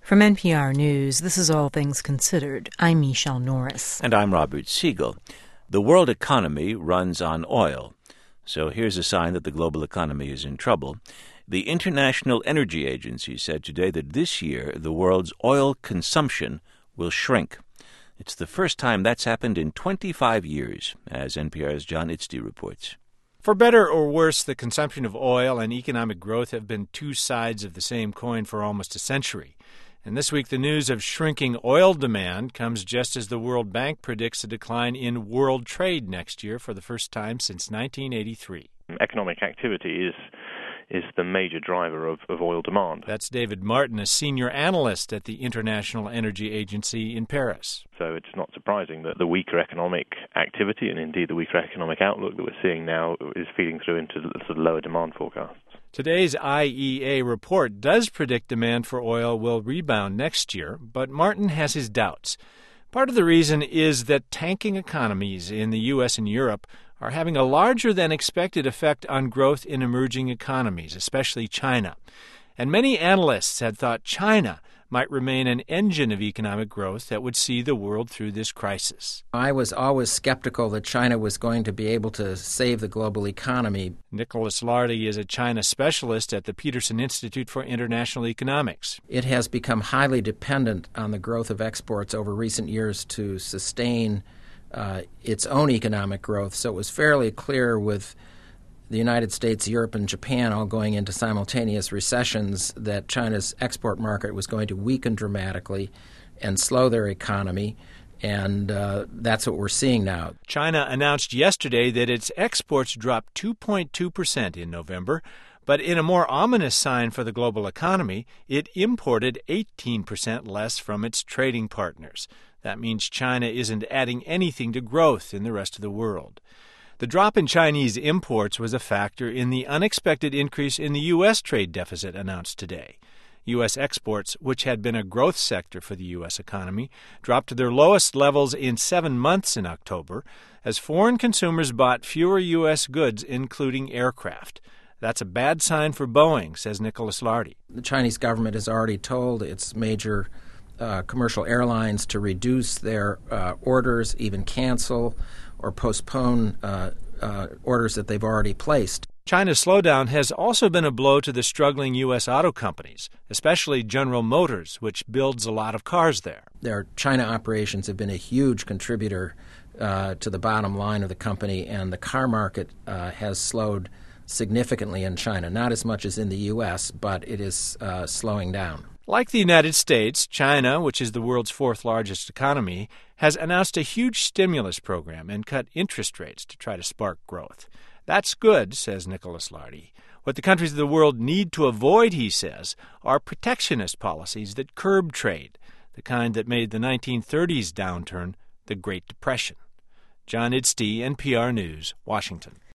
From NPR News, this is All Things Considered. I'm Michelle Norris. And I'm Robert Siegel. The world economy runs on oil. So here's a sign that the global economy is in trouble. The International Energy Agency said today that this year the world's oil consumption will shrink. It's the first time that's happened in 25 years, as NPR's John Itzty reports. For better or worse, the consumption of oil and economic growth have been two sides of the same coin for almost a century. And this week, the news of shrinking oil demand comes just as the World Bank predicts a decline in world trade next year for the first time since 1983. Economic activity is the major driver of oil demand. That's David Martin, a senior analyst at the International Energy Agency in Paris. So it's not surprising that the weaker economic activity and indeed the weaker economic outlook that we're seeing now is feeding through into the sort of lower demand forecasts. Today's IEA report does predict demand for oil will rebound next year, but Martin has his doubts. Part of the reason is that tanking economies in the U.S. and Europe are having a larger than expected effect on growth in emerging economies, especially China. And many analysts had thought China might remain an engine of economic growth that would see the world through this crisis. I was always skeptical that China was going to be able to save the global economy. Nicholas Lardy is a China specialist at the Peterson Institute for International Economics. It has become highly dependent on the growth of exports over recent years to sustain its own economic growth. So it was fairly clear with the United States, Europe, and Japan all going into simultaneous recessions that China's export market was going to weaken dramatically and slow their economy, and that's what we're seeing now. China announced yesterday that its exports dropped 2.2% in November, but in a more ominous sign for the global economy, it imported 18% less from its trading partners. That means China isn't adding anything to growth in the rest of the world. The drop in Chinese imports was a factor in the unexpected increase in the U.S. trade deficit announced today. U.S. exports, which had been a growth sector for the U.S. economy, dropped to their lowest levels in 7 months in October as foreign consumers bought fewer U.S. goods, including aircraft. That's a bad sign for Boeing, says Nicholas Lardy. The Chinese government has already told its major commercial airlines to reduce their orders, even cancel or postpone orders that they've already placed. China's slowdown has also been a blow to the struggling U.S. auto companies, especially General Motors, which builds a lot of cars there. Their China operations have been a huge contributor to the bottom line of the company, and the car market has slowed significantly in China. Not as much as in the U.S., but it is slowing down. Like the United States, China, which is the world's fourth largest economy, has announced a huge stimulus program and cut interest rates to try to spark growth. That's good, says Nicholas Lardy. What the countries of the world need to avoid, he says, are protectionist policies that curb trade, the kind that made the 1930s downturn the Great Depression. John Itzty, NPR News, Washington.